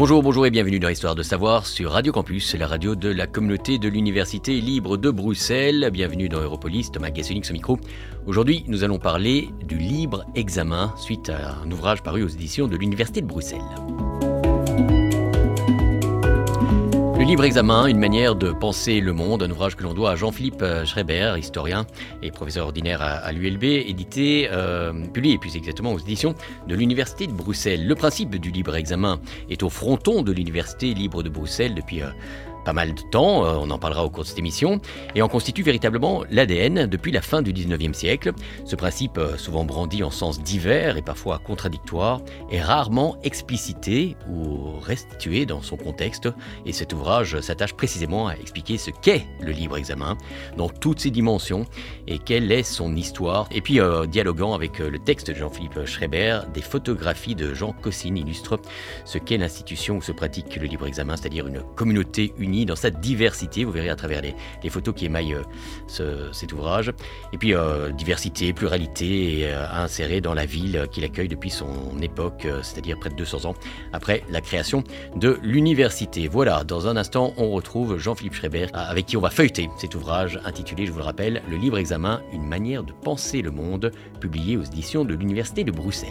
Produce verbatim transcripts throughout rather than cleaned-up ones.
Bonjour, bonjour et bienvenue dans Histoire de Savoir sur Radio Campus, la radio de la communauté de l'Université libre de Bruxelles. Bienvenue dans Europolis, Thomas Gassenix au micro. Aujourd'hui, nous allons parler du libre examen suite à un ouvrage paru aux éditions de l'Université de Bruxelles. Le libre examen, une manière de penser le monde, un ouvrage que l'on doit à Jean-Philippe Schreiber, historien et professeur ordinaire à, à l'U L B, édité, euh, publié plus exactement aux éditions de l'Université de Bruxelles. Le principe du libre examen est au fronton de l'Université libre de Bruxelles depuis euh, pas mal de temps, euh, on en parlera au cours de cette émission, et en constitue véritablement l'A D N depuis la fin du dix-neuvième siècle. Ce principe, euh, souvent brandi en sens divers et parfois contradictoire, est rarement explicité ou restitué dans son contexte, et cet ouvrage s'attache précisément à expliquer ce qu'est le libre examen dans toutes ses dimensions et quelle est son histoire. Et puis, euh, dialoguant avec euh, le texte de Jean-Philippe Schreiber, des photographies de Jean Cossine illustrent ce qu'est l'institution où se pratique le libre examen, c'est-à-dire une communauté unie dans sa diversité. Vous verrez à travers les, les photos qui émaillent euh, ce, cet ouvrage. Et puis, euh, diversité, pluralité et, euh, à insérer dans la ville qu'il accueille depuis son époque, euh, c'est-à-dire près de deux cents ans après la création de l'université. Voilà, dans un instant, on retrouve Jean-Philippe Schreiber, avec qui on va feuilleter cet ouvrage intitulé, je vous le rappelle, Le libre examen, une manière de penser le monde, publié aux éditions de l'Université de Bruxelles.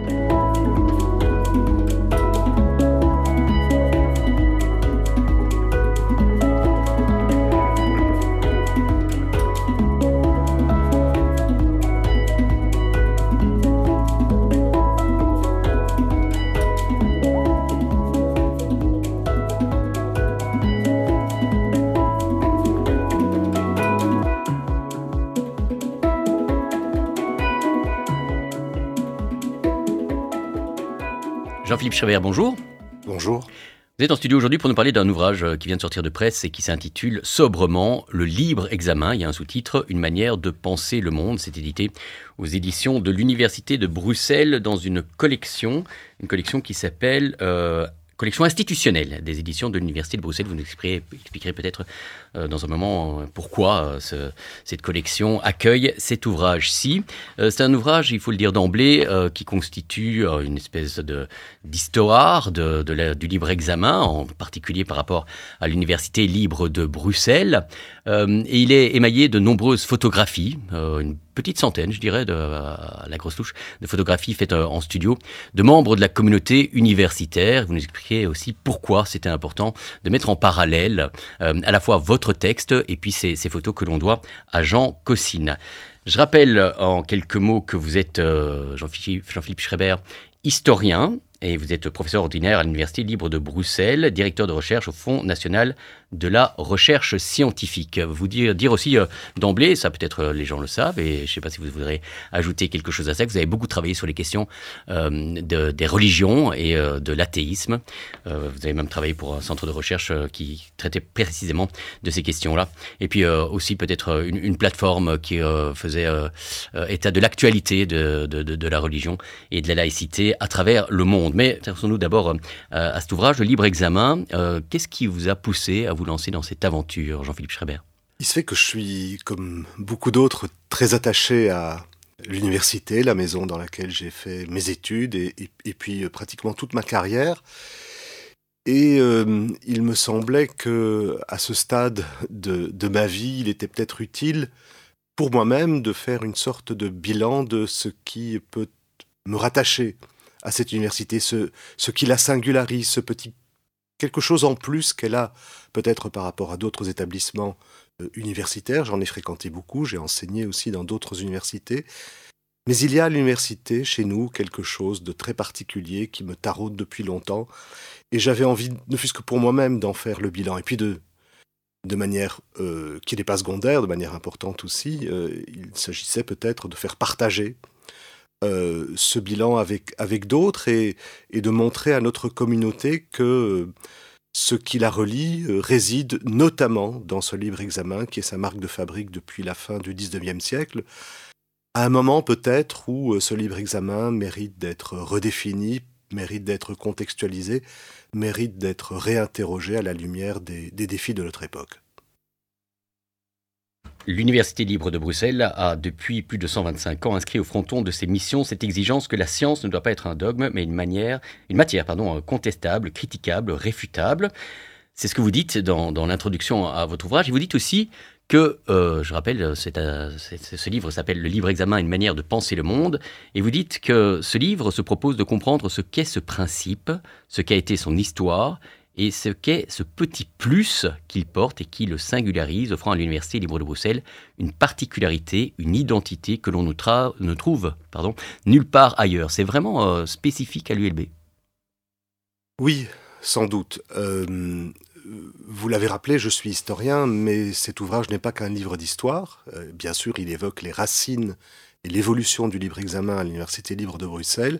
Jean-Philippe Schreiber, bonjour. Bonjour. Vous êtes en studio aujourd'hui pour nous parler d'un ouvrage qui vient de sortir de presse et qui s'intitule sobrement « Le libre examen ». Il y a un sous-titre « Une manière de penser le monde ». C'est édité aux éditions de l'Université de Bruxelles dans une collection, une collection qui s'appelle euh, collection institutionnelle des éditions de l'Université de Bruxelles. Vous nous expliquerez, expliquerez peut-être euh, dans un moment euh, pourquoi euh, ce, cette collection accueille cet ouvrage-ci. Euh, c'est un ouvrage, il faut le dire d'emblée, euh, qui constitue euh, une espèce de, d'histoire de, de la, du libre examen, en particulier par rapport à l'Université libre de Bruxelles. Euh, et il est émaillé de nombreuses photographies, euh, une petite centaine, je dirais, de, à la grosse touche, de photographies faites en studio, de membres de la communauté universitaire. Vous nous expliquerez aussi pourquoi c'était important de mettre en parallèle euh, à la fois votre texte et puis ces, ces photos que l'on doit à Jean Cossine. Je rappelle en quelques mots que vous êtes, euh, Jean-Philippe, Jean-Philippe Schreiber, historien, et vous êtes professeur ordinaire à l'Université libre de Bruxelles, directeur de recherche au Fonds national de la recherche scientifique. Vous dire, dire aussi euh, d'emblée, ça peut-être euh, les gens le savent, et je ne sais pas si vous voudrez ajouter quelque chose à ça, que vous avez beaucoup travaillé sur les questions euh, de, des religions et euh, de l'athéisme. Euh, vous avez même travaillé pour un centre de recherche euh, qui traitait précisément de ces questions-là. Et puis euh, aussi peut-être une, une plateforme qui euh, faisait euh, état de l'actualité de, de, de, de la religion et de la laïcité à travers le monde. Mais intéressons-nous d'abord euh, à cet ouvrage, le libre examen. Euh, qu'est-ce qui vous a poussé à vous lancer dans cette aventure, Jean-Philippe Schreiber ? Il se fait que je suis, comme beaucoup d'autres, très attaché à l'université, la maison dans laquelle j'ai fait mes études et, et, et puis euh, pratiquement toute ma carrière. Et euh, il me semblait que, à ce stade de, de ma vie, il était peut-être utile pour moi-même de faire une sorte de bilan de ce qui peut me rattacher à cette université, ce, ce qui la singularise, ce petit quelque chose en plus qu'elle a peut-être par rapport à d'autres établissements euh, universitaires. J'en ai fréquenté beaucoup, j'ai enseigné aussi dans d'autres universités. Mais il y a à l'université, chez nous, quelque chose de très particulier qui me taraude depuis longtemps. Et j'avais envie, ne fût-ce que pour moi-même, d'en faire le bilan. Et puis de, de manière euh, qui n'est pas secondaire, de manière importante aussi, euh, il s'agissait peut-être de faire partager Euh, ce bilan avec, avec d'autres et, et de montrer à notre communauté que euh, ce qui la relie euh, réside notamment dans ce libre examen qui est sa marque de fabrique depuis la fin du dix-neuvième siècle, à un moment peut-être où euh, ce libre examen mérite d'être redéfini, mérite d'être contextualisé, mérite d'être réinterrogé à la lumière des, des défis de notre époque. L'Université libre de Bruxelles a, depuis plus de cent vingt-cinq ans, inscrit au fronton de ses missions cette exigence que la science ne doit pas être un dogme, mais une, manière, une matière pardon, contestable, critiquable, réfutable. C'est ce que vous dites dans, dans l'introduction à votre ouvrage. Et vous dites aussi que, euh, je rappelle, c'est, euh, c'est, ce livre s'appelle « Le libre examen, une manière de penser le monde ». Et vous dites que ce livre se propose de comprendre ce qu'est ce principe, ce qu'a été son histoire, et ce qu'est ce petit plus qu'il porte et qui le singularise, offrant à l'Université libre de Bruxelles une particularité, une identité que l'on ne, tra- ne trouve pardon, nulle part ailleurs. C'est vraiment euh, spécifique à l'U L B. Oui, sans doute. Euh, vous l'avez rappelé, je suis historien, mais cet ouvrage n'est pas qu'un livre d'histoire. Euh, bien sûr, il évoque les racines et l'évolution du libre examen à l'Université libre de Bruxelles,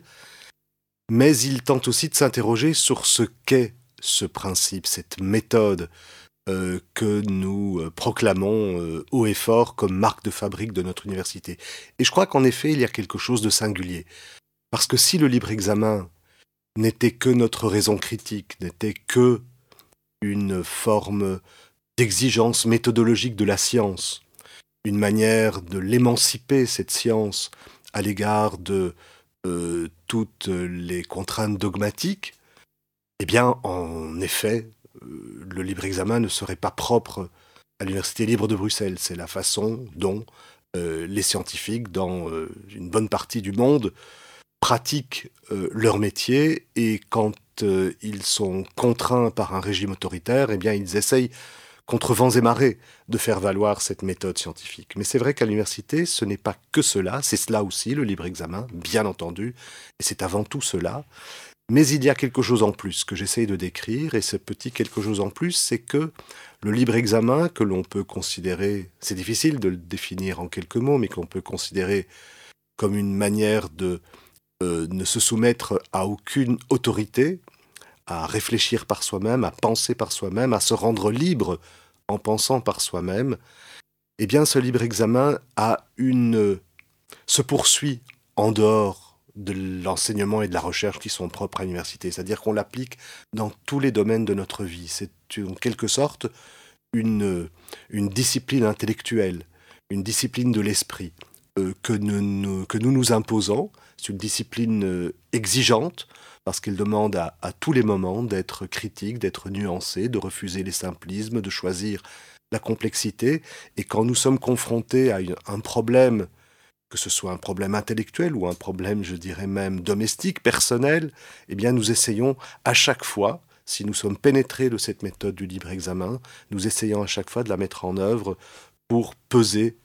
mais il tente aussi de s'interroger sur ce qu'est ce principe, cette méthode euh, que nous euh, proclamons euh, haut et fort comme marque de fabrique de notre université. Et je crois qu'en effet, il y a quelque chose de singulier. Parce que si le libre examen n'était que notre raison critique, n'était que une forme d'exigence méthodologique de la science, une manière de l'émanciper, cette science, à l'égard de euh, toutes les contraintes dogmatiques, eh bien, en effet, euh, le libre examen ne serait pas propre à l'Université libre de Bruxelles. C'est la façon dont euh, les scientifiques, dans euh, une bonne partie du monde, pratiquent euh, leur métier, et quand euh, ils sont contraints par un régime autoritaire, eh bien, ils essayent, contre vents et marées, de faire valoir cette méthode scientifique. Mais c'est vrai qu'à l'université, ce n'est pas que cela, c'est cela aussi, le libre examen, bien entendu, et c'est avant tout cela. Mais il y a quelque chose en plus que j'essaye de décrire, et ce petit quelque chose en plus, c'est que le libre examen, que l'on peut considérer, c'est difficile de le définir en quelques mots, mais qu'on peut considérer comme une manière de euh, ne se soumettre à aucune autorité, à réfléchir par soi-même, à penser par soi-même, à se rendre libre en pensant par soi-même, eh bien ce libre examen a une, se poursuit en dehors de l'enseignement et de la recherche qui sont propres à l'université. C'est-à-dire qu'on l'applique dans tous les domaines de notre vie. C'est en quelque sorte une, une discipline intellectuelle, une discipline de l'esprit euh, que, nous, nous, que nous nous imposons. C'est une discipline euh, exigeante parce qu'elle demande à, à tous les moments d'être critique, d'être nuancé, de refuser les simplismes, de choisir la complexité. Et quand nous sommes confrontés à une, un problème, que ce soit un problème intellectuel ou un problème, je dirais même, domestique, personnel, eh bien nous essayons à chaque fois, si nous sommes pénétrés de cette méthode du libre examen, nous essayons à chaque fois de la mettre en œuvre pour peser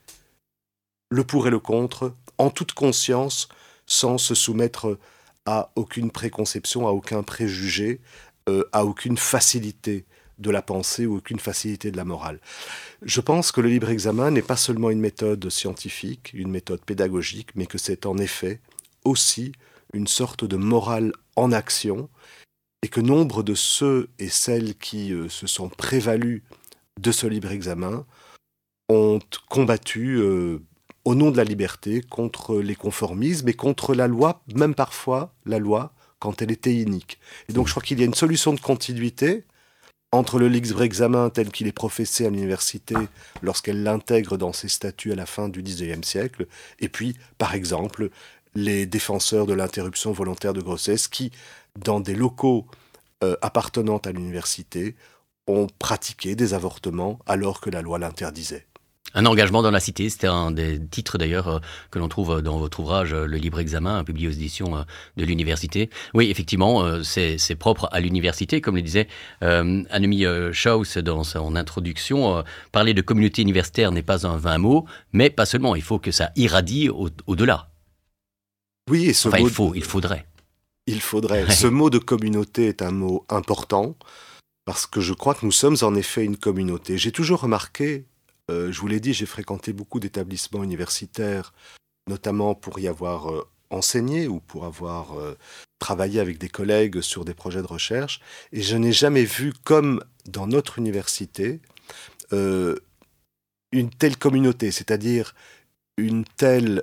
le pour et le contre, en toute conscience, sans se soumettre à aucune préconception, à aucun préjugé, euh, à aucune facilité de la pensée ou aucune facilité de la morale. Je pense que le libre examen n'est pas seulement une méthode scientifique, une méthode pédagogique, mais que c'est en effet aussi une sorte de morale en action, et que nombre de ceux et celles qui euh, se sont prévalus de ce libre examen ont combattu euh, au nom de la liberté contre les conformismes et contre la loi, même parfois la loi quand elle était inique. Et donc je crois qu'il y a une solution de continuité entre le libre examen tel qu'il est professé à l'université lorsqu'elle l'intègre dans ses statuts à la fin du dix-neuvième siècle, et puis, par exemple, les défenseurs de l'interruption volontaire de grossesse qui, dans des locaux euh, appartenant à l'université, ont pratiqué des avortements alors que la loi l'interdisait. Un engagement dans la cité, c'était un des titres d'ailleurs euh, que l'on trouve dans votre ouvrage euh, Le libre examen, publié aux éditions euh, de l'université. Oui, effectivement, euh, c'est, c'est propre à l'université, comme le disait euh, Annemie euh, Schaus dans son introduction. Euh, parler de communauté universitaire n'est pas un vain mot, mais pas seulement, il faut que ça irradie au, au-delà. Oui, et ce enfin, mot il faut, de... il faudrait. Il faudrait. Ce mot de communauté est un mot important, parce que je crois que nous sommes en effet une communauté. J'ai toujours remarqué, Euh, je vous l'ai dit, j'ai fréquenté beaucoup d'établissements universitaires, notamment pour y avoir euh, enseigné ou pour avoir euh, travaillé avec des collègues sur des projets de recherche, et je n'ai jamais vu, comme dans notre université, euh, une telle communauté, c'est-à-dire une telle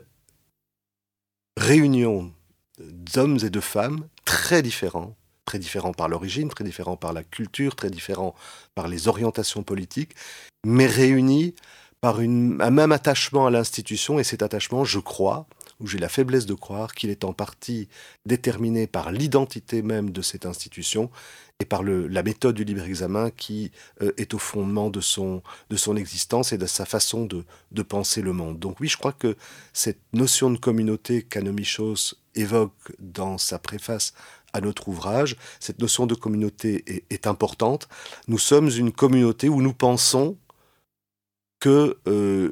réunion d'hommes et de femmes très différents, très différents par l'origine, très différents par la culture, très différents par les orientations politiques, mais réunis par une, un même attachement à l'institution, et cet attachement, je crois, ou j'ai la faiblesse de croire, qu'il est en partie déterminé par l'identité même de cette institution et par le, la méthode du libre examen qui euh, est au fondement de son, de son existence et de sa façon de, de penser le monde. Donc oui, je crois que cette notion de communauté qu'Anne Michos évoque dans sa préface à notre ouvrage, cette notion de communauté est, est importante. Nous sommes une communauté où nous pensons que euh,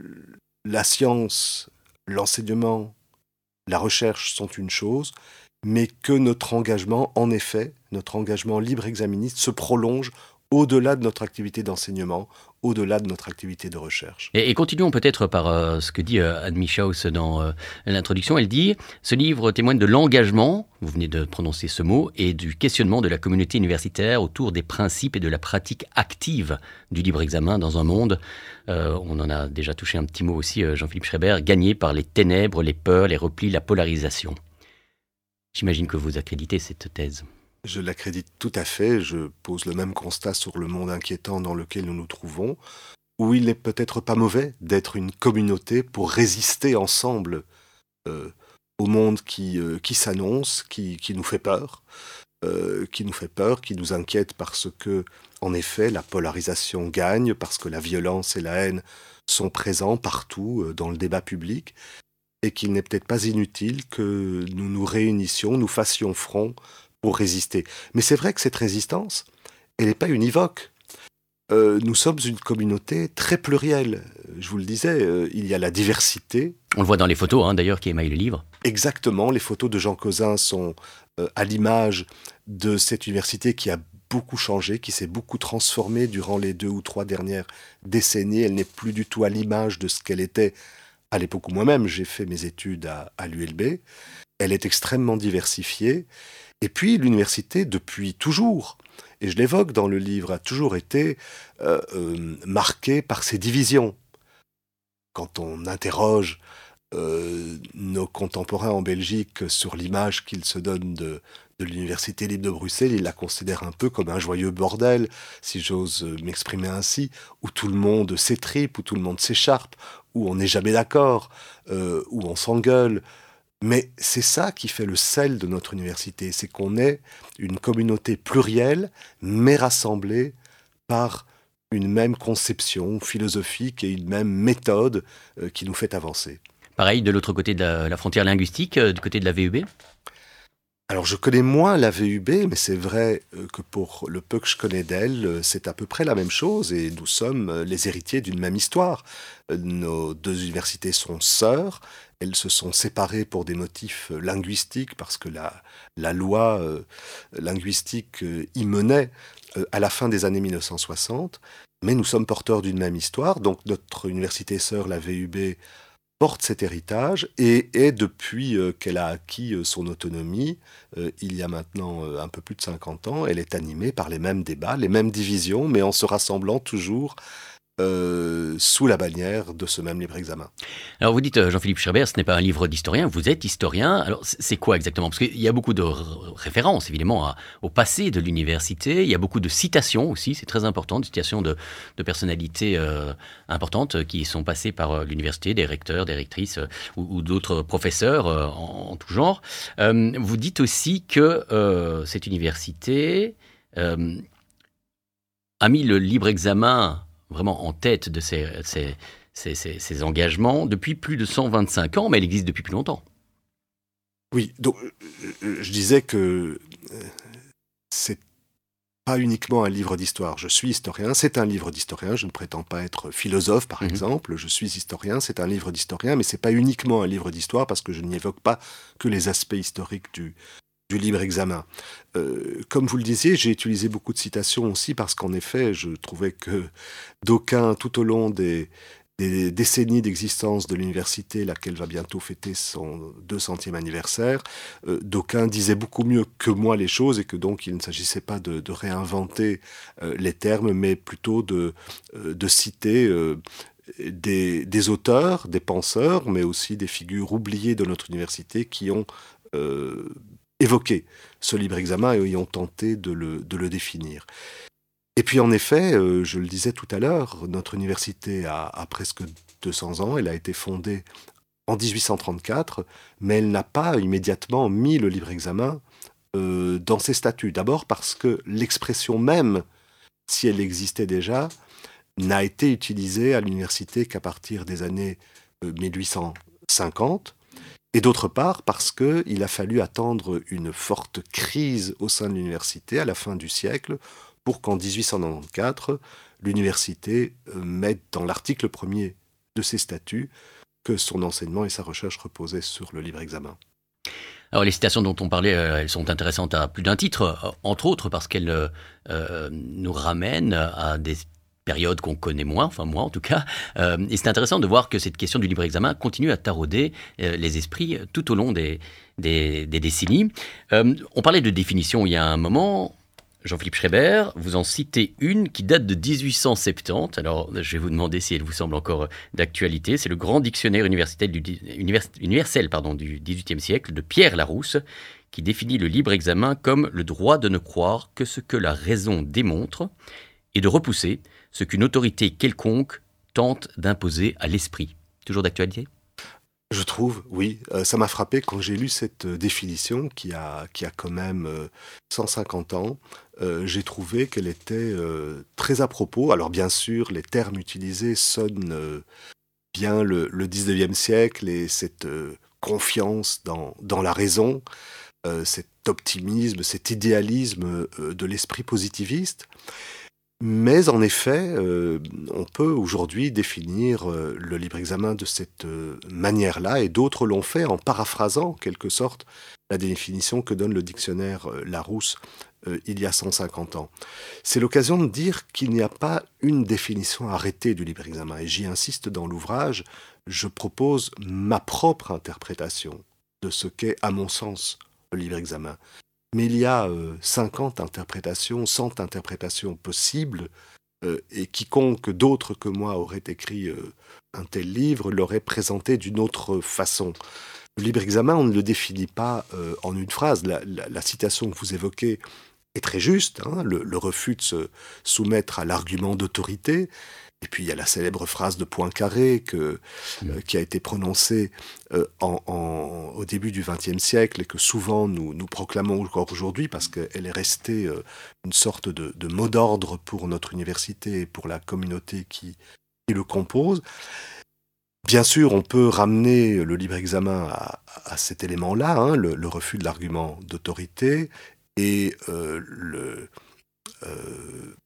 la science, l'enseignement, la recherche sont une chose, mais que notre engagement, en effet, notre engagement libre exaministe se prolonge au-delà de notre activité d'enseignement, au-delà de notre activité de recherche. Et, et continuons peut-être par euh, ce que dit euh, Anne Michos dans euh, l'introduction. Elle dit « Ce livre témoigne de l'engagement, vous venez de prononcer ce mot, et du questionnement de la communauté universitaire autour des principes et de la pratique active du libre examen dans un monde, euh, on en a déjà touché un petit mot aussi, euh, Jean-Philippe Schreiber, gagné par les ténèbres, les peurs, les replis, la polarisation. » J'imagine que vous accréditez cette thèse. Je l'accrédite tout à fait. Je pose le même constat sur le monde inquiétant dans lequel nous nous trouvons, où il n'est peut-être pas mauvais d'être une communauté pour résister ensemble euh, au monde qui, euh, qui s'annonce, qui, qui nous fait peur, euh, qui nous fait peur, qui nous inquiète parce que, en effet, la polarisation gagne, parce que la violence et la haine sont présents partout euh, dans le débat public, et qu'il n'est peut-être pas inutile que nous nous réunissions, nous fassions front pour résister. Mais c'est vrai que cette résistance, elle n'est pas univoque. Euh, nous sommes une communauté très plurielle. Je vous le disais, euh, il y a la diversité. On le voit dans les photos, hein, d'ailleurs, qui émaillent le livre. Exactement, les photos de Jean Cauzin sont euh, à l'image de cette université qui a beaucoup changé, qui s'est beaucoup transformée durant les deux ou trois dernières décennies. Elle n'est plus du tout à l'image de ce qu'elle était à l'époque où moi-même j'ai fait mes études à, à l'U L B. Elle est extrêmement diversifiée. Et puis l'université, depuis toujours, et je l'évoque dans le livre, a toujours été euh, euh, marquée par ses divisions. Quand on interroge euh, nos contemporains en Belgique sur l'image qu'ils se donnent de, de l'Université libre de Bruxelles, ils la considèrent un peu comme un joyeux bordel, si j'ose m'exprimer ainsi, où tout le monde s'étripe, où tout le monde s'écharpe, où on n'est jamais d'accord, euh, où on s'engueule. Mais c'est ça qui fait le sel de notre université, c'est qu'on est une communauté plurielle, mais rassemblée par une même conception philosophique et une même méthode euh, qui nous fait avancer. Pareil, de l'autre côté de la, la frontière linguistique, euh, du côté de la V U B ? Alors je connais moins la V U B, mais c'est vrai euh, que pour le peu que je connais d'elle, euh, c'est à peu près la même chose et nous sommes euh, les héritiers d'une même histoire. Euh, nos deux universités sont sœurs. Elles se sont séparées pour des motifs euh, linguistiques parce que la, la loi euh, linguistique euh, y menait euh, à la fin des années mille neuf cent soixante. Mais nous sommes porteurs d'une même histoire. Donc notre université sœur, la V U B, porte cet héritage et est, depuis euh, qu'elle a acquis euh, son autonomie, euh, il y a maintenant euh, un peu plus de cinquante ans, elle est animée par les mêmes débats, les mêmes divisions, mais en se rassemblant toujours Euh, sous la bannière de ce même libre examen. Alors vous dites, Jean-Philippe Schreiber, ce n'est pas un livre d'historien, vous êtes historien. Alors c'est quoi exactement ? Parce qu'il y a beaucoup de r- références évidemment à, au passé de l'université, il y a beaucoup de citations aussi, c'est très important, de citations de, de personnalités euh, importantes qui sont passées par euh, l'université, des recteurs, des rectrices euh, ou, ou d'autres professeurs euh, en, en tout genre. Euh, vous dites aussi que euh, cette université euh, a mis le libre examen vraiment en tête de ses, ses, ses, ses, ses engagements depuis plus de cent vingt-cinq ans, mais elle existe depuis plus longtemps. Oui, donc euh, je disais que euh, c'est pas uniquement un livre d'histoire. Je suis historien, c'est un livre d'historien. Je ne prétends pas être philosophe, par mmh. exemple. Je suis historien, c'est un livre d'historien, mais c'est pas uniquement un livre d'histoire parce que je n'y évoque pas que les aspects historiques du, du libre examen. Euh, comme vous le disiez, j'ai utilisé beaucoup de citations aussi parce qu'en effet, je trouvais que d'aucuns, tout au long des, des décennies d'existence de l'université, laquelle va bientôt fêter son deux centième anniversaire, euh, d'aucuns disaient beaucoup mieux que moi les choses et que donc il ne s'agissait pas de, de réinventer euh, les termes, mais plutôt de, euh, de citer euh, des, des auteurs, des penseurs, mais aussi des figures oubliées de notre université qui ont euh, évoqué ce libre examen et ont tenté de le, de le définir. Et puis en effet, euh, je le disais tout à l'heure, notre université a, a presque deux cents ans, elle a été fondée en dix-huit cent trente-quatre, mais elle n'a pas immédiatement mis le libre examen euh, dans ses statuts. D'abord parce que l'expression même, si elle existait déjà, n'a été utilisée à l'université qu'à partir des années euh, mille huit cent cinquante, et d'autre part parce qu'il a fallu attendre une forte crise au sein de l'université à la fin du siècle pour qu'en dix-huit cent quatre-vingt-quatorze, l'université euh, mette dans l'article premier de ses statuts que son enseignement et sa recherche reposaient sur le libre examen. Alors les citations dont on parlait, euh, elles sont intéressantes à plus d'un titre, euh, entre autres parce qu'elles euh, euh, nous ramènent à des périodes qu'on connaît moins, enfin moi en tout cas. Euh, et c'est intéressant de voir que cette question du libre examen continue à tarauder euh, les esprits tout au long des, des, des décennies. Euh, on parlait de définition il y a un moment. Jean-Philippe Schreiber, vous en citez une qui date de dix-huit cent soixante-dix. Alors, je vais vous demander si elle vous semble encore d'actualité. C'est le grand dictionnaire universitaire du, univers, universel pardon, du dix-huitième siècle de Pierre Larousse, qui définit le libre examen comme le droit de ne croire que ce que la raison démontre et de repousser ce qu'une autorité quelconque tente d'imposer à l'esprit. Toujours d'actualité ? Je trouve, oui. Euh, ça m'a frappé quand j'ai lu cette euh, définition qui a, qui a quand même euh, cent cinquante ans. Euh, j'ai trouvé qu'elle était euh, très à propos. Alors bien sûr, les termes utilisés sonnent euh, bien le, le dix-neuvième siècle et cette euh, confiance dans, dans la raison, euh, cet optimisme, cet idéalisme euh, de l'esprit positiviste. Mais en effet, euh, on peut aujourd'hui définir euh, le libre examen de cette euh, manière-là, et d'autres l'ont fait en paraphrasant, en quelque sorte, la définition que donne le dictionnaire euh, Larousse euh, il y a cent cinquante ans. C'est l'occasion de dire qu'il n'y a pas une définition arrêtée du libre examen, et j'y insiste dans l'ouvrage, je propose ma propre interprétation de ce qu'est, à mon sens, le libre examen. Mais il y a euh, cinquante interprétations, cent interprétations possibles, euh, et quiconque d'autre que moi aurait écrit euh, un tel livre l'aurait présenté d'une autre façon. Le libre examen, on ne le définit pas euh, en une phrase. La, la, la citation que vous évoquez est très juste, hein, le, le refus de se soumettre à l'argument d'autorité. Et puis il y a la célèbre phrase de Poincaré que, euh, qui a été prononcée euh, en, en, au début du vingtième siècle et que souvent nous, nous proclamons encore aujourd'hui parce qu'elle est restée euh, une sorte de, de mot d'ordre pour notre université et pour la communauté qui, qui le compose. Bien sûr, on peut ramener le libre examen à, à cet élément-là, hein, le, le refus de l'argument d'autorité et euh, le... Euh,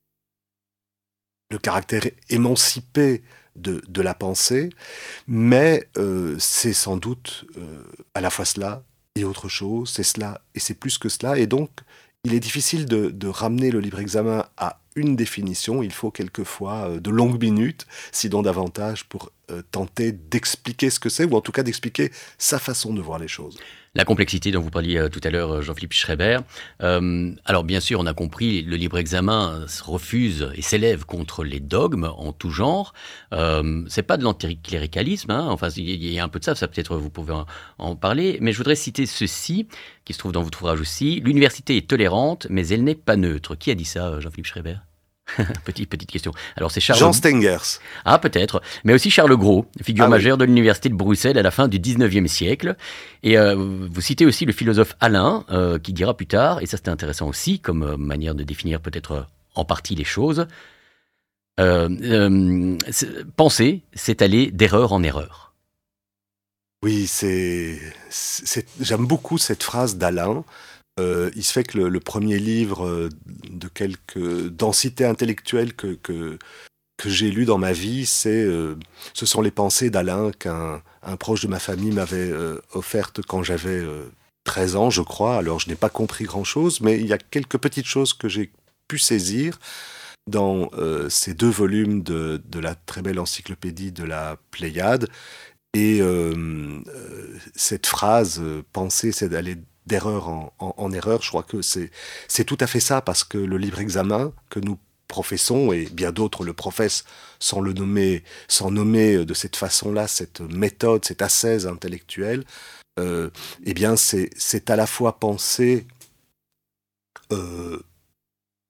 le caractère émancipé de, de la pensée, mais euh, c'est sans doute euh, à la fois cela et autre chose, c'est cela et c'est plus que cela, et donc il est difficile de, de ramener le libre examen à une définition, il faut quelquefois euh, de longues minutes, sinon davantage, pour euh, tenter d'expliquer ce que c'est, ou en tout cas d'expliquer sa façon de voir les choses. La complexité dont vous parliez euh, tout à l'heure, Jean-Philippe Schreiber. Euh, alors bien sûr, on a compris, le libre examen se refuse et s'élève contre les dogmes en tout genre. Euh, c'est pas de l'anticléricalisme, hein. Enfin il y a un peu de ça, ça peut-être vous pouvez en, en parler. Mais je voudrais citer ceci, qui se trouve dans votre ouvrage aussi. L'université est tolérante, mais elle n'est pas neutre. Qui a dit ça, Jean-Philippe Schreiber? petite, petite question. Alors c'est Charles... Jean Stengers. Ah, peut-être. Mais aussi Charles Gros, figure ah, majeure oui. de l'université de Bruxelles à la fin du dix-neuvième siècle. Et euh, vous citez aussi le philosophe Alain, euh, qui dira plus tard, et ça c'était intéressant aussi, comme euh, manière de définir peut-être euh, en partie les choses, euh, euh, c'est, penser, c'est aller d'erreur en erreur. Oui, c'est, c'est, j'aime beaucoup cette phrase d'Alain. Euh, il se fait que le, le premier livre euh, de quelque densité intellectuelle que, que, que j'ai lu dans ma vie, c'est, euh, ce sont les pensées d'Alain qu'un un proche de ma famille m'avait euh, offertes quand j'avais euh, treize ans, je crois. Alors je n'ai pas compris grand-chose, mais il y a quelques petites choses que j'ai pu saisir dans euh, ces deux volumes de, de la très belle encyclopédie de la Pléiade. Et euh, euh, cette phrase euh, « penser, c'est d'aller d'erreur en, en, en erreur », je crois que c'est, c'est tout à fait ça, parce que le libre examen que nous professons, et bien d'autres le professent sans le nommer, sans nommer de cette façon-là, cette méthode, cette ascèse intellectuelle, euh, eh bien c'est, c'est à la fois penser euh,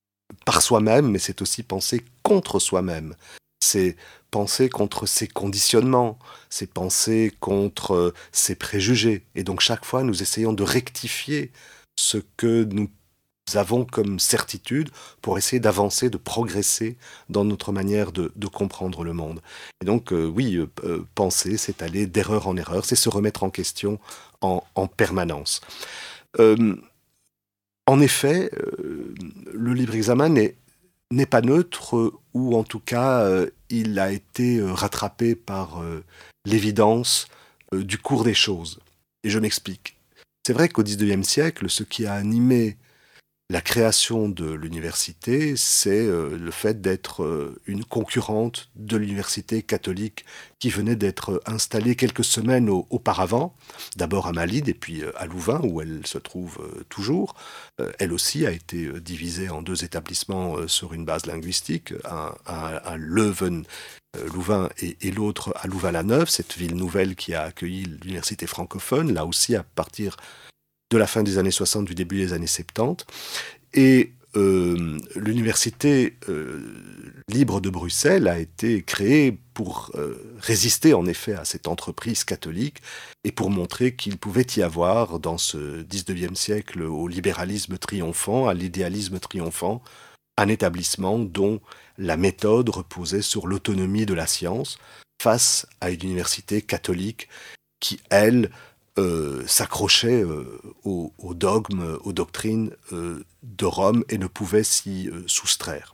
par soi-même, mais c'est aussi penser contre soi-même. C'est penser contre ses conditionnements, c'est penser contre euh, ses préjugés. Et donc chaque fois, nous essayons de rectifier ce que nous avons comme certitude pour essayer d'avancer, de progresser dans notre manière de, de comprendre le monde. Et donc euh, oui, euh, euh, penser, c'est aller d'erreur en erreur, c'est se remettre en question en, en permanence. Euh, en effet, euh, le libre examen n'est n'est pas neutre, euh, ou en tout cas, euh, il a été euh, rattrapé par euh, l'évidence euh, du cours des choses. Et je m'explique. C'est vrai qu'au dix-neuvième siècle, ce qui a animé la création de l'université, c'est euh, le fait d'être euh, une concurrente de l'université catholique qui venait d'être installée quelques semaines au- auparavant, d'abord à Malines et puis euh, à Louvain, où elle se trouve euh, toujours. Euh, elle aussi a été euh, divisée en deux établissements euh, sur une base linguistique, un, un- un Leuven, euh, Louvain, et, et l'autre à Louvain-la-Neuve, cette ville nouvelle qui a accueilli l'université francophone, là aussi à partir de la fin des années soixante, du début des années soixante-dix. Et euh, l'université euh, libre de Bruxelles a été créée pour euh, résister en effet à cette entreprise catholique et pour montrer qu'il pouvait y avoir dans ce dix-neuvième siècle au libéralisme triomphant, à l'idéalisme triomphant, un établissement dont la méthode reposait sur l'autonomie de la science face à une université catholique qui, elle, euh, s'accrochait euh, aux, aux dogmes, aux doctrines euh, de Rome et ne pouvait s'y euh, soustraire.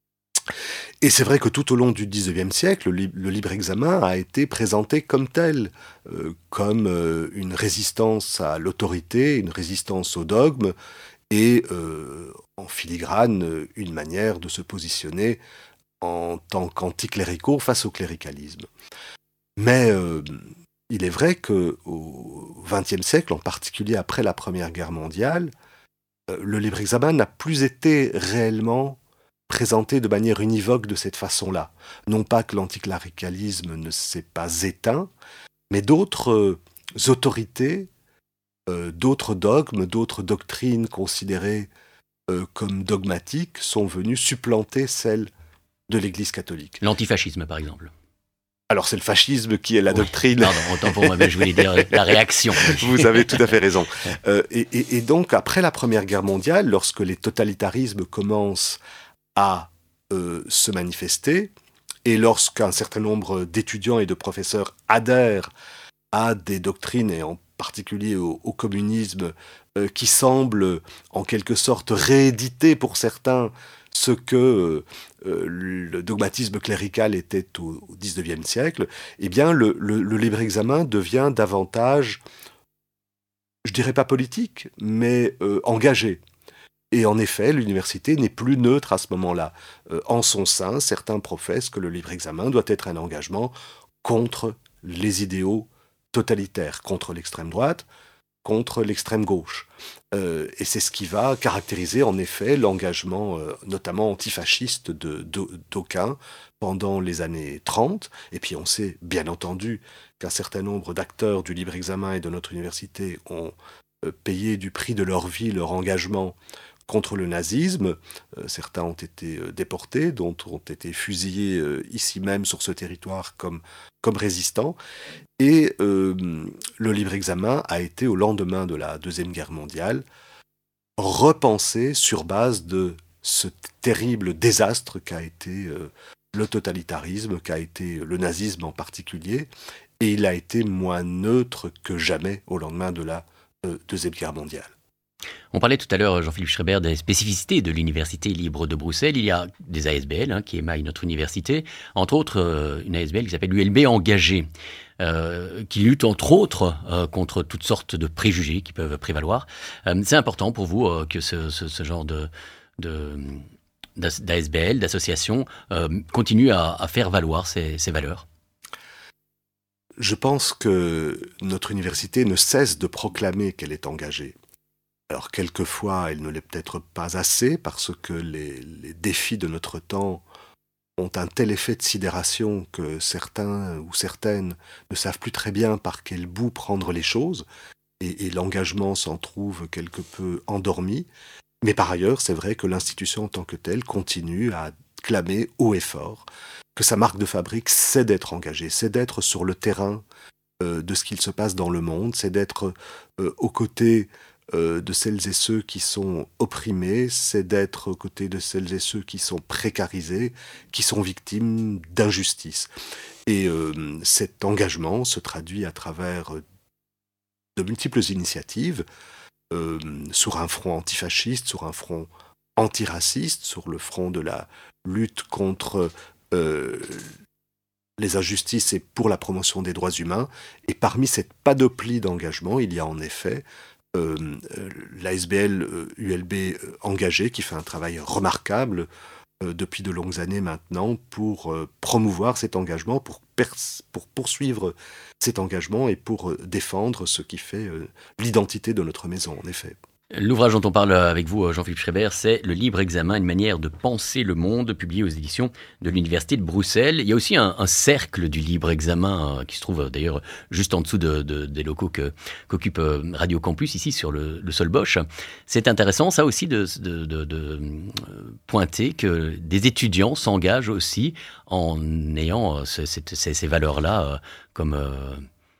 Et c'est vrai que tout au long du dix-neuvième siècle, le, le libre examen a été présenté comme tel, euh, comme euh, une résistance à l'autorité, une résistance au dogme, et euh, en filigrane, une manière de se positionner en tant qu'anticléricaux face au cléricalisme. Mais euh, il est vrai qu'au vingtième siècle, en particulier après la Première Guerre mondiale, euh, le libre examen n'a plus été réellement présenté de manière univoque de cette façon-là. Non pas que l'anticléricalisme ne s'est pas éteint, mais d'autres euh, autorités, euh, d'autres dogmes, d'autres doctrines considérées euh, comme dogmatiques sont venues supplanter celles de l'Église catholique. L'antifascisme, par exemple. Alors c'est le fascisme qui est la Oui, doctrine. pardon, autant pour moi, mais je voulais dire la réaction. Vous avez tout à fait raison. Euh, et, et, et donc, après la Première Guerre mondiale, lorsque les totalitarismes commencent à euh, se manifester, et lorsqu'un certain nombre d'étudiants et de professeurs adhèrent à des doctrines, et en particulier au, au communisme, euh, qui semblent en quelque sorte rééditer pour certains ce que euh, le dogmatisme clérical était au, au dix-neuvième siècle, eh bien le, le, le libre examen devient davantage, je dirais pas politique, mais euh, engagé. Et en effet, l'université n'est plus neutre à ce moment-là. Euh, en son sein, certains professent que le libre examen doit être un engagement contre les idéaux totalitaires, contre l'extrême droite, contre l'extrême gauche. Euh, et c'est ce qui va caractériser en effet l'engagement, euh, notamment antifasciste de, de, d'aucuns pendant les années trente. Et puis on sait bien entendu qu'un certain nombre d'acteurs du libre examen et de notre université ont euh, payé du prix de leur vie leur engagement contre le nazisme. Euh, certains ont été euh, déportés, d'autres ont été fusillés euh, ici même sur ce territoire comme, comme résistants. Et euh, le libre examen a été, au lendemain de la Deuxième Guerre mondiale, repensé sur base de ce terrible désastre qu'a été euh, le totalitarisme, qu'a été le nazisme en particulier, et il a été moins neutre que jamais au lendemain de la euh, Deuxième Guerre mondiale. On parlait tout à l'heure, Jean-Philippe Schreiber, des spécificités de l'Université libre de Bruxelles. Il y a des A S B L hein, qui émaillent notre université, entre autres euh, une A S B L qui s'appelle l'U L B Engagé, euh, qui lutte entre autres euh, contre toutes sortes de préjugés qui peuvent prévaloir. Euh, c'est important pour vous euh, que ce, ce, ce genre de, de, d'A S B L, d'association, euh, continue à, à faire valoir ces, ces valeurs? Je pense que notre université ne cesse de proclamer qu'elle est engagée. Alors quelquefois, elle ne l'est peut-être pas assez parce que les, les défis de notre temps ont un tel effet de sidération que certains ou certaines ne savent plus très bien par quel bout prendre les choses et, et l'engagement s'en trouve quelque peu endormi. Mais par ailleurs, c'est vrai que l'institution en tant que telle continue à clamer haut et fort que sa marque de fabrique, c'est d'être engagée, c'est d'être sur le terrain euh, de ce qu'il se passe dans le monde, c'est d'être euh, aux côtés euh, de celles et ceux qui sont opprimés, c'est d'être aux côtés de celles et ceux qui sont précarisés, qui sont victimes d'injustice. Et euh, cet engagement se traduit à travers de multiples initiatives, euh, sur un front antifasciste, sur un front antiraciste, sur le front de la lutte contre euh, les injustices et pour la promotion des droits humains. Et parmi cette panoplie d'engagements, il y a en effet euh, l'A S B L euh, U L B euh, engagé, qui fait un travail remarquable euh, depuis de longues années maintenant pour euh, promouvoir cet engagement, pour, pers- pour poursuivre cet engagement et pour euh, défendre ce qui fait euh, l'identité de notre maison, en effet. L'ouvrage dont on parle avec vous, Jean-Philippe Schreiber, c'est Le libre examen, une manière de penser le monde, publié aux éditions de l'Université de Bruxelles. Il y a aussi un, un cercle du libre examen euh, qui se trouve euh, d'ailleurs juste en dessous de, de, des locaux que, qu'occupe euh, Radio Campus, ici sur le, le sol Bosch. C'est intéressant, ça aussi, de, de, de, de euh, pointer que des étudiants s'engagent aussi en ayant euh, ce, cette, ces, ces valeurs-là euh, comme, euh,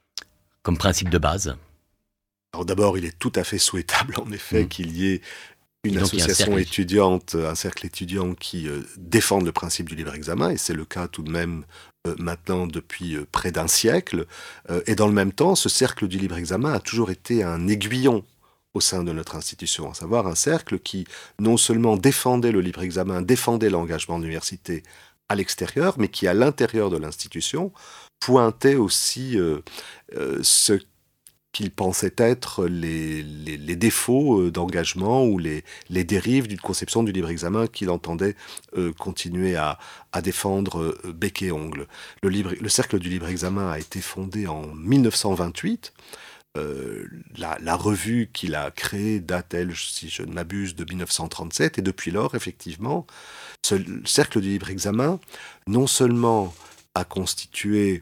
comme principe de base. Alors d'abord, il est tout à fait souhaitable, en effet, mmh. qu'il y ait une donc, association un étudiante, un cercle étudiant qui euh, défende le principe du libre examen, et c'est le cas tout de même euh, maintenant depuis euh, près d'un siècle. Euh, et dans le même temps, ce cercle du libre examen a toujours été un aiguillon au sein de notre institution, à savoir un cercle qui non seulement défendait le libre examen, défendait l'engagement de l'université à l'extérieur, mais qui à l'intérieur de l'institution pointait aussi euh, euh, ce qu'il pensait être les, les, les défauts d'engagement ou les, les dérives d'une conception du libre examen qu'il entendait euh, continuer à, à défendre euh, bec et ongle. Le, libre, le cercle du libre examen a été fondé en mille neuf cent vingt-huit. Euh, la, la revue qu'il a créée date, elle, si je ne m'abuse, de mille neuf cent trente-sept. Et depuis lors, effectivement, ce cercle du libre examen, non seulement a constitué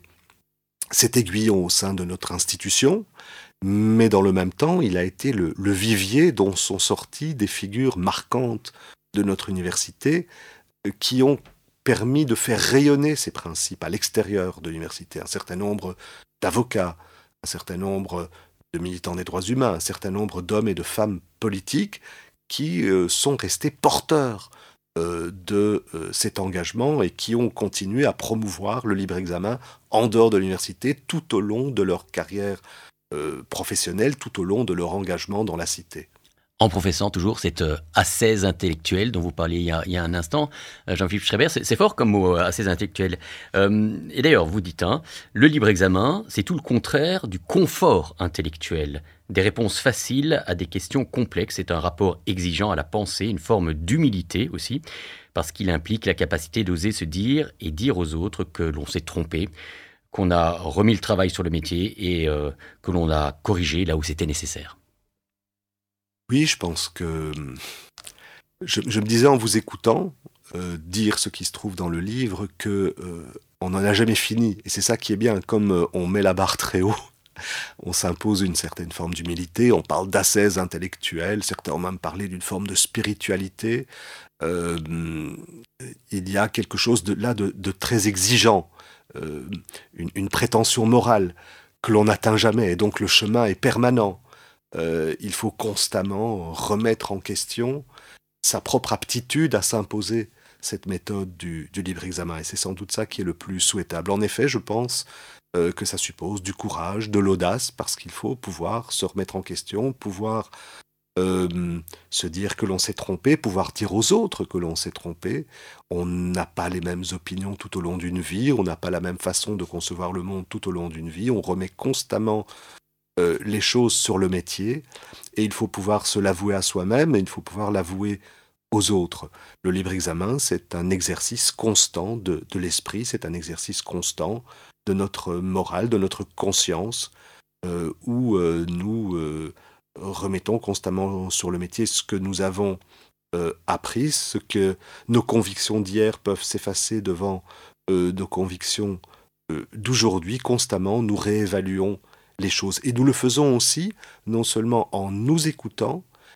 cet aiguillon au sein de notre institution, mais dans le même temps, il a été le, le vivier dont sont sorties des figures marquantes de notre université qui ont permis de faire rayonner ces principes à l'extérieur de l'université. Un certain nombre d'avocats, un certain nombre de militants des droits humains, un certain nombre d'hommes et de femmes politiques qui euh, sont restés porteurs euh, de euh, cet engagement et qui ont continué à promouvoir le libre examen en dehors de l'université tout au long de leur carrière Euh, professionnels, tout au long de leur engagement dans la cité. En professant toujours cette euh, ascèse intellectuelle dont vous parliez il y a, il y a un instant, euh, Jean-Philippe Schreiber, c'est, c'est fort comme mot, euh, ascèse intellectuelle. Euh, et d'ailleurs, vous dites, hein, le libre examen, c'est tout le contraire du confort intellectuel. Des réponses faciles à des questions complexes, c'est un rapport exigeant à la pensée, une forme d'humilité aussi, parce qu'il implique la capacité d'oser se dire et dire aux autres que l'on s'est trompé, qu'on a remis le travail sur le métier et euh, que l'on a corrigé là où c'était nécessaire. Oui, je pense que... Je, je me disais en vous écoutant, euh, dire ce qui se trouve dans le livre, que euh, on n'en a jamais fini. Et c'est ça qui est bien, comme euh, on met la barre très haut, on s'impose une certaine forme d'humilité, on parle d'ascèse intellectuelle, certains ont même parlé d'une forme de spiritualité. Euh, il y a quelque chose de, là de, de très exigeant. Euh, une, une prétention morale que l'on n'atteint jamais, et donc le chemin est permanent. Euh, il faut constamment remettre en question sa propre aptitude à s'imposer cette méthode du, du libre examen, et c'est sans doute ça qui est le plus souhaitable. En effet, je pense euh, que ça suppose du courage, de l'audace, parce qu'il faut pouvoir se remettre en question, pouvoir Euh, se dire que l'on s'est trompé, pouvoir dire aux autres que l'on s'est trompé. On n'a pas les mêmes opinions tout au long d'une vie, on n'a pas la même façon de concevoir le monde tout au long d'une vie, on remet constamment euh, les choses sur le métier, et il faut pouvoir se l'avouer à soi-même, et il faut pouvoir l'avouer aux autres. Le libre examen, c'est un exercice constant de, de l'esprit, c'est un exercice constant de notre morale, de notre conscience, euh, où euh, nous... Euh, remettons constamment sur le métier ce que nous avons euh, appris, ce que nos convictions d'hier peuvent s'effacer devant euh, nos convictions euh, d'aujourd'hui. Constamment, nous réévaluons les choses. Et nous le faisons aussi, non seulement en nous écoutant,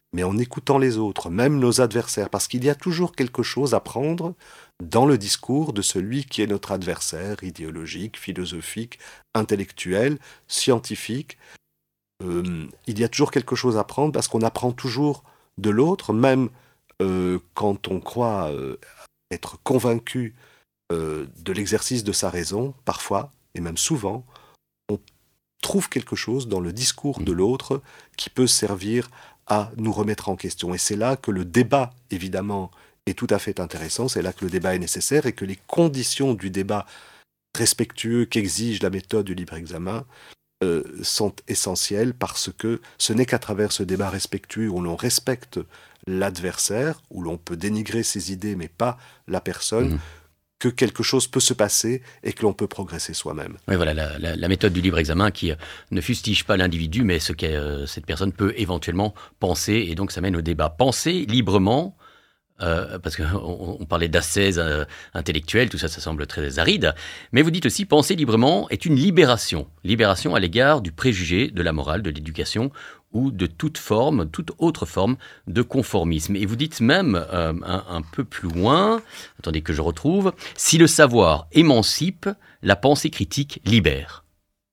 mais en écoutant les autres, même nos adversaires, parce qu'il y a toujours quelque chose à prendre dans le discours de celui qui est notre adversaire idéologique, philosophique, intellectuel, scientifique. Euh, il y a toujours quelque chose à prendre parce qu'on apprend toujours de l'autre, même euh, quand on croit euh, être convaincu euh, de l'exercice de sa raison, parfois, et même souvent, on trouve quelque chose dans le discours de l'autre qui peut servir à nous remettre en question. Et c'est là que le débat, évidemment, est tout à fait intéressant, c'est là que le débat est nécessaire et que les conditions du débat respectueux qu'exige la méthode du libre examen euh, sont essentielles, parce que ce n'est qu'à travers ce débat respectueux où l'on respecte l'adversaire, où l'on peut dénigrer ses idées mais pas la personne, mmh. que quelque chose peut se passer et que l'on peut progresser soi-même. Oui, voilà, la, la, la méthode du libre examen qui euh, ne fustige pas l'individu, mais ce que euh, cette personne peut éventuellement penser, et donc ça mène au débat. Penser librement, euh, parce qu'on on parlait d'ascèse euh, intellectuelle, tout ça, ça semble très aride, mais vous dites aussi penser librement est une libération, libération à l'égard du préjugé, de la morale, de l'éducation, ou de toute forme, toute autre forme de conformisme. Et vous dites même, euh, un, un peu plus loin, attendez que je retrouve, si le savoir émancipe, la pensée critique libère.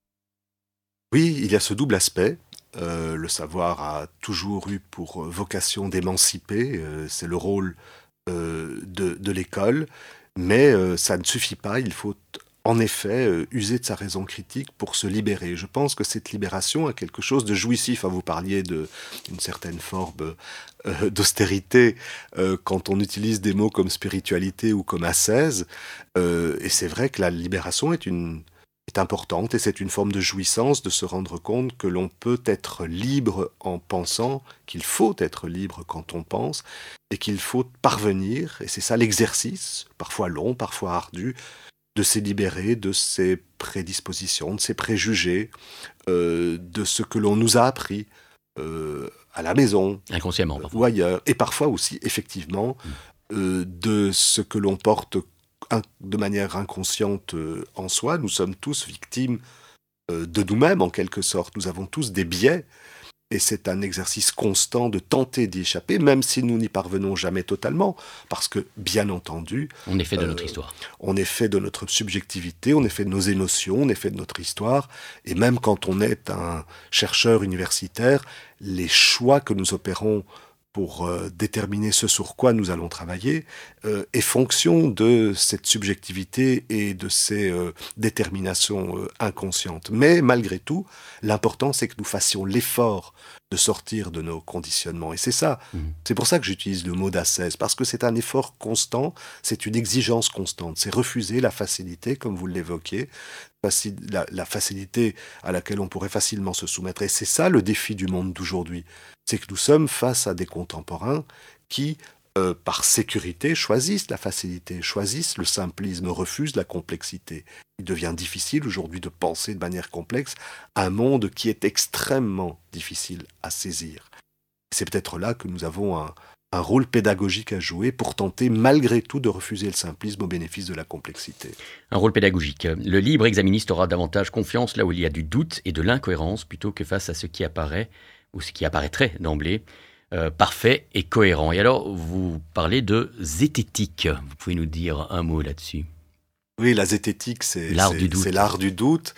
Oui, il y a ce double aspect. Euh, le savoir a toujours eu pour vocation d'émanciper, euh, c'est le rôle euh, de, de l'école, mais euh, ça ne suffit pas, il faut en effet euh, user de sa raison critique pour se libérer. Je pense que cette libération a quelque chose de jouissif. Hein, vous parliez d'une certaine forme euh, d'austérité euh, quand on utilise des mots comme spiritualité ou comme ascèse, euh, et c'est vrai que la libération est une... est importante et c'est une forme de jouissance de se rendre compte que l'on peut être libre en pensant, qu'il faut être libre quand on pense et qu'il faut parvenir, et c'est ça l'exercice, parfois long, parfois ardu, de se libérer de ses prédispositions, de ses préjugés, euh, de ce que l'on nous a appris euh, à la maison, inconsciemment, euh, ou ailleurs, et parfois aussi, effectivement, mmh. euh, de ce que l'on porte de manière inconsciente euh, en soi. Nous sommes tous victimes euh, de nous-mêmes, en quelque sorte. Nous avons tous des biais, et c'est un exercice constant de tenter d'y échapper, même si nous n'y parvenons jamais totalement, parce que, bien entendu... On est fait de euh, notre histoire. On est fait de notre subjectivité, on est fait de nos émotions, on est fait de notre histoire, et même quand on est un chercheur universitaire, les choix que nous opérons pour euh, déterminer ce sur quoi nous allons travailler, euh, est fonction de cette subjectivité et de ces euh, déterminations euh, inconscientes. Mais malgré tout, l'important c'est que nous fassions l'effort de sortir de nos conditionnements. Et c'est ça, mmh. c'est pour ça que j'utilise le mot d'ascèse, parce que c'est un effort constant, c'est une exigence constante, c'est refuser la facilité, comme vous l'évoquiez, faci- la, la facilité à laquelle on pourrait facilement se soumettre. Et c'est ça le défi du monde d'aujourd'hui. C'est que nous sommes face à des contemporains qui, euh, par sécurité, choisissent la facilité, choisissent le simplisme, refusent la complexité. Il devient difficile aujourd'hui de penser de manière complexe un monde qui est extrêmement difficile à saisir. C'est peut-être là que nous avons un, un rôle pédagogique à jouer pour tenter malgré tout de refuser le simplisme au bénéfice de la complexité. Un rôle pédagogique. Le libre exaministe aura davantage confiance là où il y a du doute et de l'incohérence plutôt que face à ce qui apparaît ou ce qui apparaîtrait d'emblée, euh, parfait et cohérent. Et alors, vous parlez de zététique. Vous pouvez nous dire un mot là-dessus? Oui, la zététique, c'est l'art c'est, du doute. C'est l'art du doute.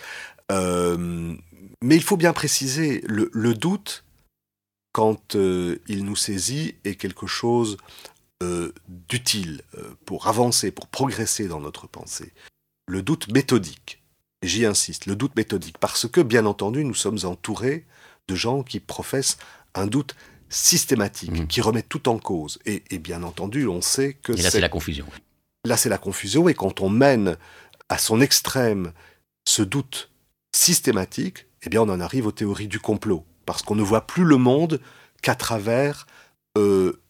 Euh, mais il faut bien préciser, le, le doute, quand euh, il nous saisit, est quelque chose euh, d'utile euh, pour avancer, pour progresser dans notre pensée. Le doute méthodique, et j'y insiste, le doute méthodique, parce que, bien entendu, nous sommes entourés de gens qui professent un doute systématique, mmh. qui remettent tout en cause. Et, et bien entendu, on sait que... Et là, c'est, c'est la confusion. Là, c'est la confusion, et quand on mène à son extrême ce doute systématique, eh bien, on en arrive aux théories du complot, parce qu'on ne voit plus le monde qu'à travers euh,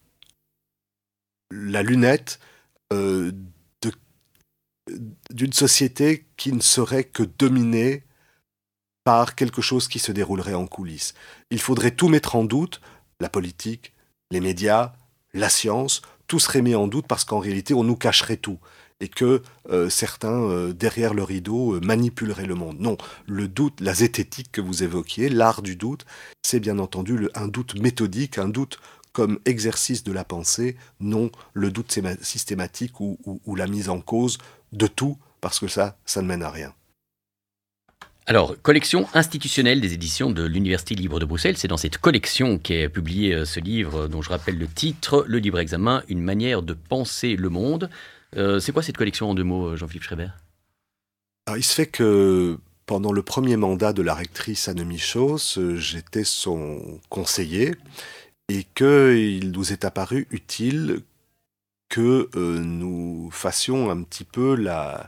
la lunette euh, de, d'une société qui ne serait que dominée par quelque chose qui se déroulerait en coulisses. Il faudrait tout mettre en doute, la politique, les médias, la science, tout serait mis en doute parce qu'en réalité, on nous cacherait tout et que euh, certains, euh, derrière le rideau, euh, manipuleraient le monde. Non, le doute, la zététique que vous évoquiez, l'art du doute, c'est bien entendu le, un doute méthodique, un doute comme exercice de la pensée, non le doute systématique ou, ou, ou la mise en cause de tout, parce que ça, ça ne mène à rien. Alors, collection institutionnelle des éditions de l'Université libre de Bruxelles. C'est dans cette collection qu'est publié euh, ce livre, dont je rappelle le titre, Le libre examen, une manière de penser le monde. Euh, c'est quoi cette collection en deux mots, Jean-Philippe Schreiber ? Alors, il se fait que pendant le premier mandat de la rectrice Anne Michos, j'étais son conseiller et qu'il nous est apparu utile que euh, nous fassions un petit peu la,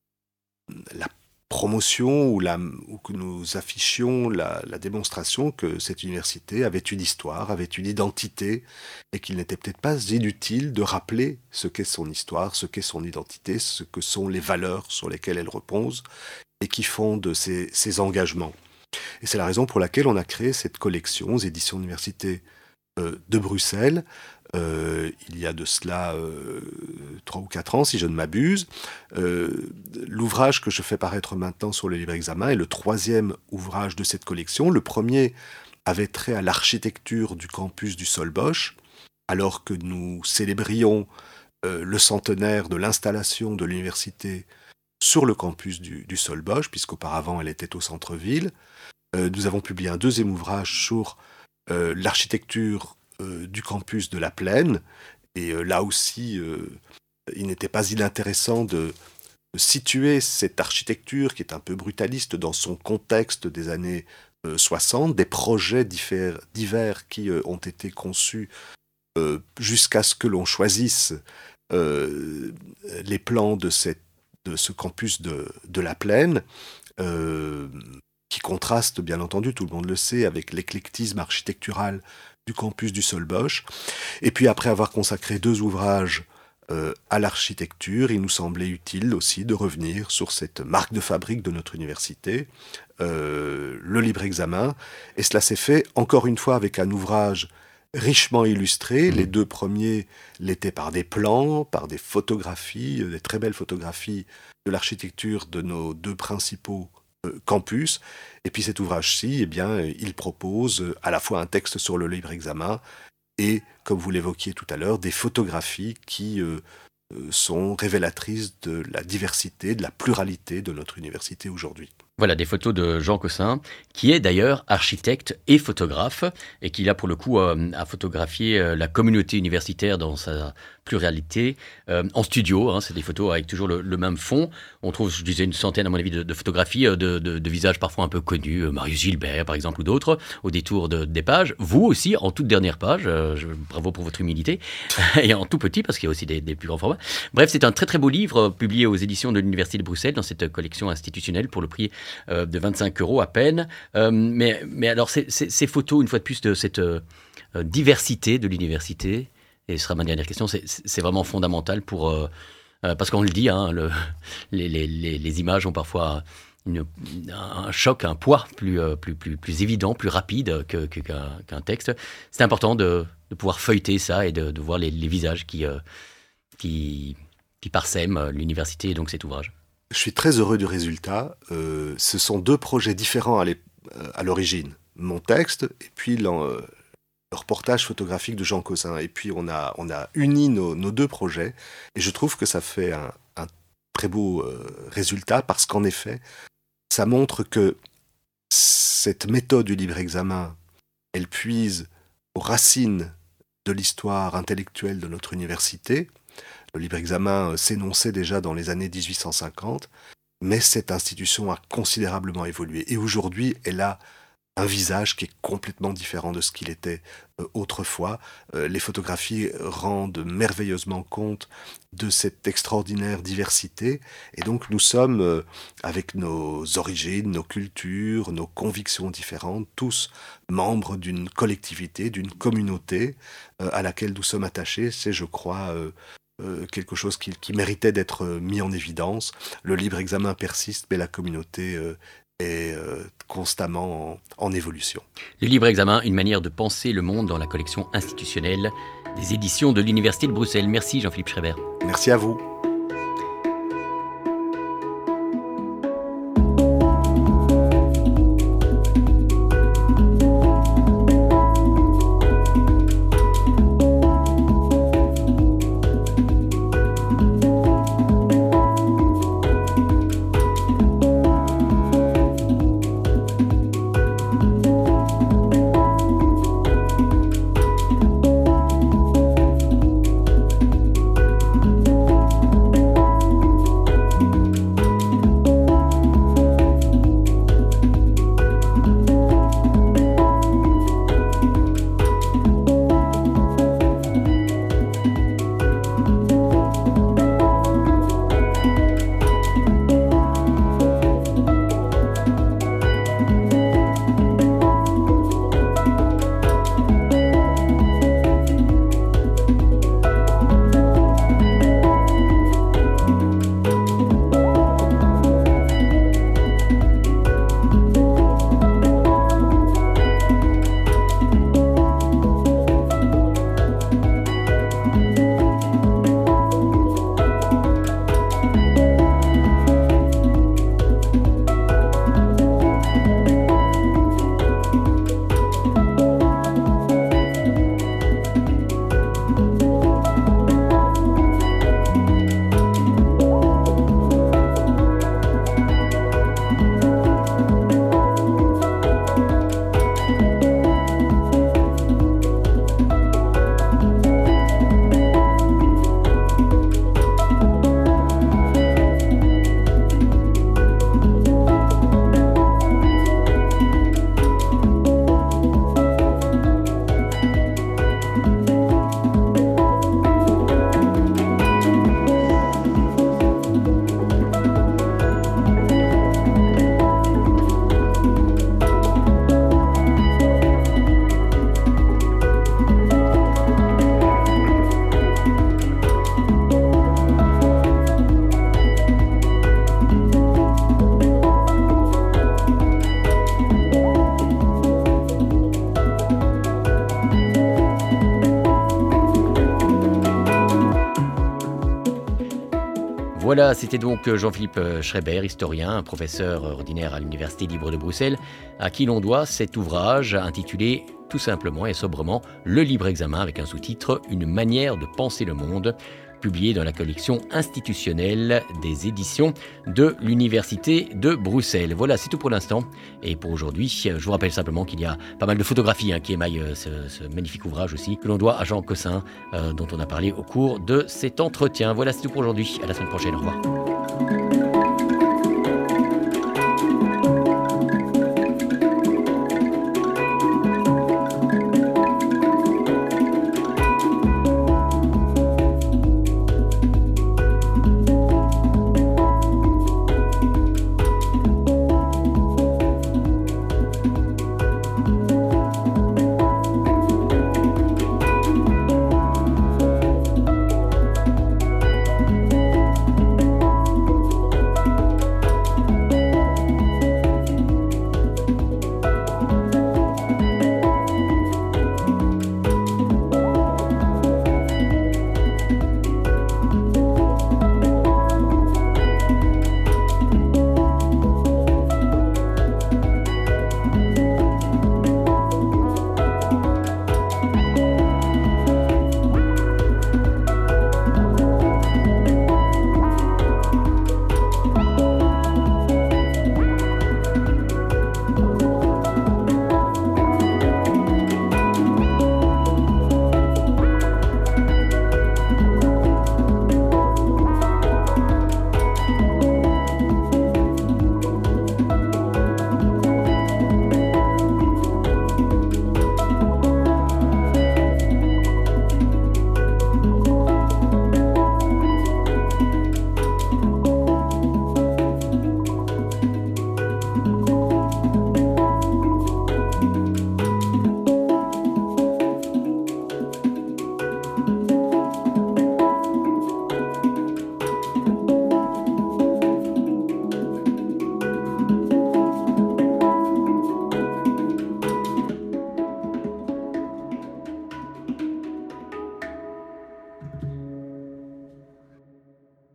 la promotion ou, la, ou que nous affichions la, la démonstration que cette université avait une histoire, avait une identité, et qu'il n'était peut-être pas inutile de rappeler ce qu'est son histoire, ce qu'est son identité, ce que sont les valeurs sur lesquelles elle repose et qui fondent ses, ses engagements. Et c'est la raison pour laquelle on a créé cette collection aux éditions de l'Université euh, de Bruxelles, Euh, il y a de cela euh, trois ou quatre ans, si je ne m'abuse. Euh, l'ouvrage que je fais paraître maintenant sur le libre examen est le troisième ouvrage de cette collection. Le premier avait trait à l'architecture du campus du Solbosch, alors que nous célébrions euh, le centenaire de l'installation de l'université sur le campus du, du Solbosch, puisqu'auparavant elle était au centre-ville. Euh, nous avons publié un deuxième ouvrage sur euh, l'architecture du campus de la Plaine, et euh, là aussi euh, il n'était pas inintéressant de, de situer cette architecture qui est un peu brutaliste dans son contexte des années euh, soixante, des projets divers, divers qui euh, ont été conçus euh, jusqu'à ce que l'on choisisse euh, les plans de, cette, de ce campus de, de la Plaine, euh, qui contraste bien entendu, tout le monde le sait, avec l'éclectisme architectural du campus du Solbosch. Et puis après avoir consacré deux ouvrages euh, à l'architecture, il nous semblait utile aussi de revenir sur cette marque de fabrique de notre université, euh, le libre examen. Et cela s'est fait encore une fois avec un ouvrage richement illustré. Les deux premiers l'étaient par des plans, par des photographies, des très belles photographies de l'architecture de nos deux principaux campus. Et puis cet ouvrage-ci, eh bien, il propose à la fois un texte sur le libre examen et, comme vous l'évoquiez tout à l'heure, des photographies qui euh, sont révélatrices de la diversité, de la pluralité de notre université aujourd'hui. Voilà, des photos de Jean Cossin, qui est d'ailleurs architecte et photographe, et qui là, pour le coup, euh, a photographié euh, la communauté universitaire dans sa pluralité, euh, en studio. Hein, c'est des photos avec toujours le, le même fond. On trouve, je disais, une centaine, à mon avis, de, de photographies euh, de, de, de visages parfois un peu connus, euh, Marius Gilbert, par exemple, ou d'autres, au détour de, des pages. Vous aussi, en toute dernière page, euh, je, bravo pour votre humilité, et en tout petit, parce qu'il y a aussi des, des plus grands formats. Bref, c'est un très très beau livre, euh, publié aux éditions de l'Université de Bruxelles, dans cette collection institutionnelle, pour le prix Euh, de vingt-cinq euros à peine. Euh, mais, mais alors, c'est, c'est, ces photos, une fois de plus, de cette euh, diversité de l'université, et ce sera ma dernière question, c'est, c'est vraiment fondamental pour... Euh, euh, parce qu'on le dit, hein, le, les, les, les, les images ont parfois une, un choc, un poids plus, euh, plus, plus, plus évident, plus rapide que, que, qu'un, qu'un texte. C'est important de, de pouvoir feuilleter ça et de, de voir les, les visages qui, euh, qui, qui parsèment l'université et donc cet ouvrage. Je suis très heureux du résultat. Euh, ce sont deux projets différents à, à l'origine. Mon texte et puis le, le reportage photographique de Jean Cossin. Et puis on a, on a uni nos, nos deux projets. Et je trouve que ça fait un, un très beau euh, résultat parce qu'en effet, ça montre que cette méthode du libre examen, elle puise aux racines de l'histoire intellectuelle de notre université. Le libre examen s'énonçait déjà dans les années dix-huit cent cinquante, mais cette institution a considérablement évolué. Et aujourd'hui, elle a un visage qui est complètement différent de ce qu'il était euh, autrefois. Euh, les photographies rendent merveilleusement compte de cette extraordinaire diversité. Et donc nous sommes, euh, avec nos origines, nos cultures, nos convictions différentes, tous membres d'une collectivité, d'une communauté euh, à laquelle nous sommes attachés. C'est, je crois... Euh, Euh, quelque chose qui, qui méritait d'être euh, mis en évidence. Le libre examen persiste, mais la communauté euh, est euh, constamment en, en évolution. Le libre examen, une manière de penser le monde dans la collection institutionnelle des éditions de l'Université de Bruxelles. Merci Jean-Philippe Schreiber. Merci à vous. Voilà, c'était donc Jean-Philippe Schreiber, historien, professeur ordinaire à l'Université libre de Bruxelles, à qui l'on doit cet ouvrage intitulé tout simplement et sobrement Le libre examen, avec un sous-titre « Une manière de penser le monde », publié dans la collection institutionnelle des éditions de l'Université de Bruxelles. Voilà, c'est tout pour l'instant. Et pour aujourd'hui, je vous rappelle simplement qu'il y a pas mal de photographies hein, qui émaillent ce, ce magnifique ouvrage aussi, que l'on doit à Jean Cossin, euh, dont on a parlé au cours de cet entretien. Voilà, c'est tout pour aujourd'hui. À la semaine prochaine. Au revoir.